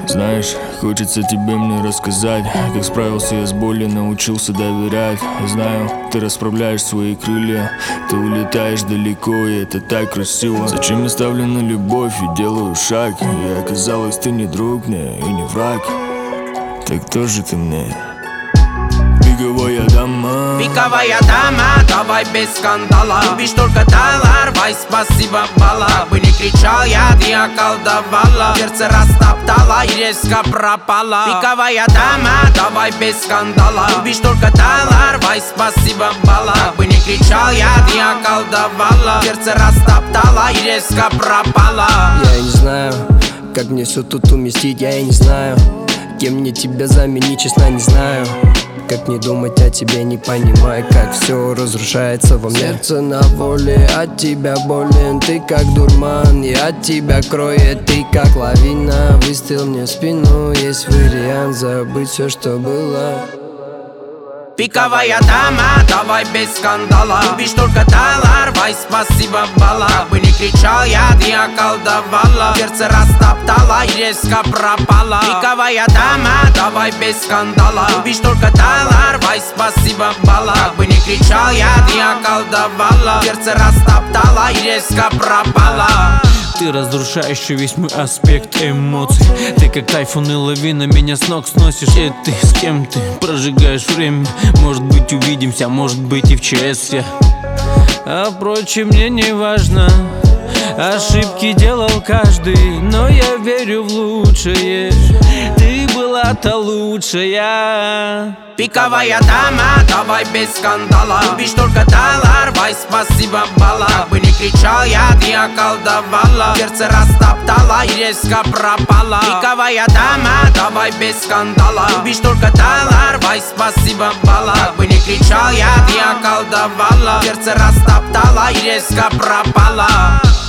Знаешь, хочется тебе мне рассказать, как справился я с болью, научился доверять. Знаю, ты расправляешь свои крылья, ты улетаешь далеко, и это так красиво. Зачем я ставлю на любовь и делаю шаг? И оказалось, ты не друг мне и не враг. Так кто же ты мне? Пиковая дама, пиковая дама, давай без скандала. Любишь только доллар, вай, спасибо, бала. Как бы не кричал я, ты околдовала. Сердце растоптала и резко пропала. Пиковая дама, давай без скандала. Любишь только доллар, вай, спасибо, бала. Как бы не кричал я, ты околдовала. Сердце растоптала и резко пропала. Я и не знаю, как мне все тут уместить, я и не знаю, кем мне тебя заменить, честно не знаю. Как не думать о тебе, не понимая, как все разрушается во мне. Сердце на воле, от тебя болен, ты как дурман, и от тебя кроет, ты как лавина. Выстрел мне в спину, есть вариант забыть все, что было. Пиковая дама, давай без скандала. Любишь только доллар, вай, спасибо, бала. Как бы не кричал я, ты околдовала. Сердце растоптала и резко пропала. Пиковая дама, давай без скандала. Любишь только доллар, вай, спасибо, бала. Как бы не кричал я, ты околдовала. Сердце растоптала и резко пропала. Ты разрушающий весь мой аспект эмоций. Ты как тайфун и лавина, меня с ног сносишь. И ты с кем ты прожигаешь время? Может быть увидимся, может быть и в ЧС я. А впрочем, мне не важно. Ошибки делал каждый, но я верю в лучшее. Ты была-то лучшая. Пиковая дама, давай без скандала. Любишь только доллар, вай, спасибо, бала. Как бы не кричал я, ты околдовала. Сердце растоптала и резко пропала. Пиковая дама, давай без скандала. Любишь только доллар, вай, спасибо, бала. Как бы не кричал я, ты околдовала. Сердце растоптала и резко пропала.